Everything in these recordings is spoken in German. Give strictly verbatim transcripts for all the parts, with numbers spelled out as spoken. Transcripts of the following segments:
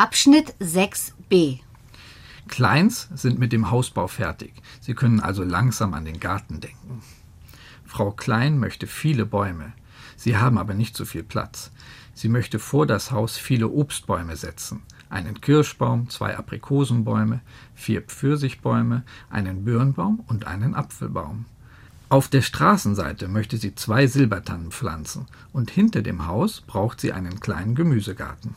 Abschnitt sechs b. Kleins sind mit dem Hausbau fertig. Sie können also langsam an den Garten denken. Frau Klein möchte viele Bäume. Sie haben aber nicht so viel Platz. Sie möchte vor das Haus viele Obstbäume setzen. Einen Kirschbaum, zwei Aprikosenbäume, vier Pfirsichbäume, einen Birnbaum und einen Apfelbaum. Auf der Straßenseite möchte sie zwei Silbertannen pflanzen und hinter dem Haus braucht sie einen kleinen Gemüsegarten.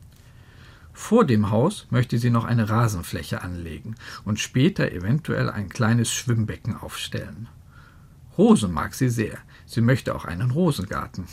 Vor dem Haus möchte sie noch eine Rasenfläche anlegen und später eventuell ein kleines Schwimmbecken aufstellen. Rosen mag sie sehr, sie möchte auch einen Rosengarten.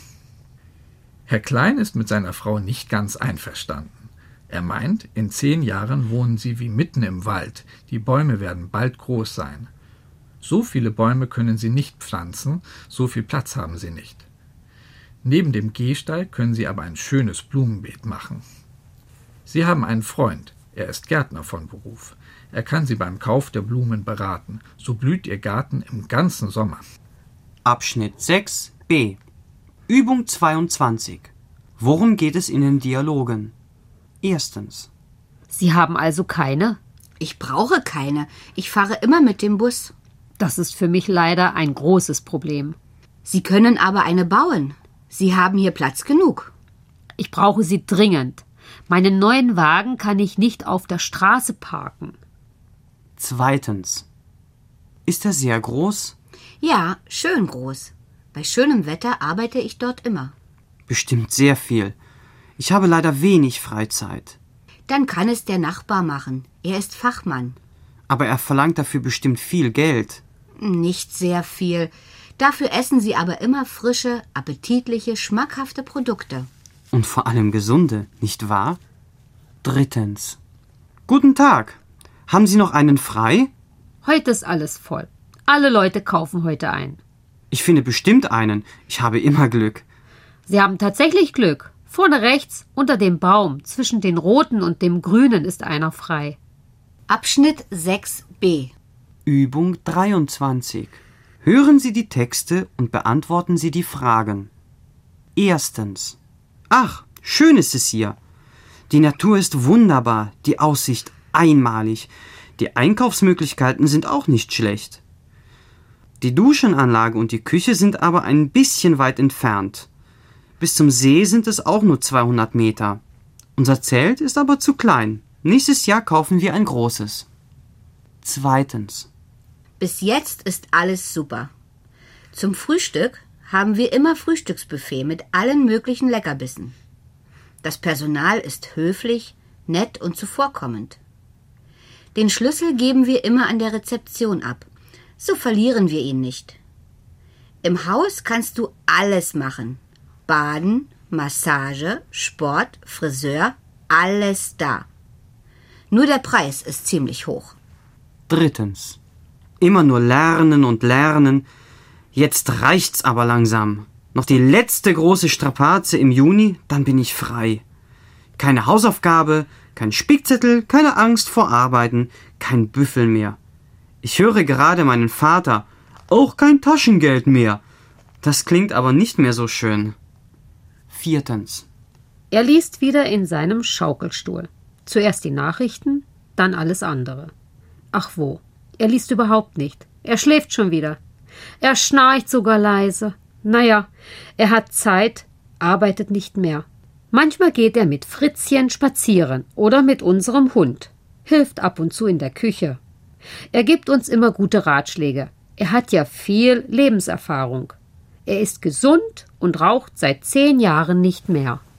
Herr Klein ist mit seiner Frau nicht ganz einverstanden. Er meint, in zehn Jahren wohnen sie wie mitten im Wald, die Bäume werden bald groß sein. So viele Bäume können sie nicht pflanzen, so viel Platz haben sie nicht. Neben dem Gehsteig können sie aber ein schönes Blumenbeet machen. Sie haben einen Freund, er ist Gärtner von Beruf. Er kann sie beim Kauf der Blumen beraten, so blüht ihr Garten im ganzen Sommer. Abschnitt sechs b. Übung zweiundzwanzig. Worum geht es in den Dialogen? Erstens. Sie haben also keine? Ich brauche keine. Ich fahre immer mit dem Bus. Das ist für mich leider ein großes Problem. Sie können aber eine bauen. Sie haben hier Platz genug. Ich brauche sie dringend. Meinen neuen Wagen kann ich nicht auf der Straße parken. Zweitens. Ist er sehr groß? Ja, schön groß. Bei schönem Wetter arbeite ich dort immer. Bestimmt sehr viel. Ich habe leider wenig Freizeit. Dann kann es der Nachbar machen. Er ist Fachmann. Aber er verlangt dafür bestimmt viel Geld. Nicht sehr viel. Dafür essen Sie aber immer frische, appetitliche, schmackhafte Produkte. Und vor allem gesunde, nicht wahr? Drittens. Guten Tag. Haben Sie noch einen frei? Heute ist alles voll. Alle Leute kaufen heute ein. Ich finde bestimmt einen. Ich habe immer Glück. Sie haben tatsächlich Glück. Vorne rechts, unter dem Baum, zwischen den roten und dem grünen ist einer frei. Abschnitt sechs b. Übung dreiundzwanzig. Hören Sie die Texte und beantworten Sie die Fragen. Erstens. Ach, schön ist es hier. Die Natur ist wunderbar, die Aussicht einmalig. Die Einkaufsmöglichkeiten sind auch nicht schlecht. Die Duschenanlage und die Küche sind aber ein bisschen weit entfernt. Bis zum See sind es auch nur zweihundert Meter. Unser Zelt ist aber zu klein. Nächstes Jahr kaufen wir ein großes. Zweitens. Bis jetzt ist alles super. Zum Frühstück haben wir immer Frühstücksbuffet mit allen möglichen Leckerbissen. Das Personal ist höflich, nett und zuvorkommend. Den Schlüssel geben wir immer an der Rezeption ab. So verlieren wir ihn nicht. Im Haus kannst du alles machen. Baden, Massage, Sport, Friseur, alles da. Nur der Preis ist ziemlich hoch. Drittens. Immer nur lernen und lernen. Jetzt reicht's aber langsam. Noch die letzte große Strapaze im Juni, dann bin ich frei. Keine Hausaufgabe, kein Spickzettel, keine Angst vor Arbeiten, kein Büffel mehr. Ich höre gerade meinen Vater, auch kein Taschengeld mehr. Das klingt aber nicht mehr so schön. Viertens. Er liest wieder in seinem Schaukelstuhl. Zuerst die Nachrichten, dann alles andere. Ach wo, er liest überhaupt nicht. Er schläft schon wieder. Er schnarcht sogar leise. Naja, er hat Zeit, arbeitet nicht mehr. Manchmal geht er mit Fritzchen spazieren oder mit unserem Hund, hilft ab und zu in der Küche. Er gibt uns immer gute Ratschläge. Er hat ja viel Lebenserfahrung. Er ist gesund und raucht seit zehn Jahren nicht mehr.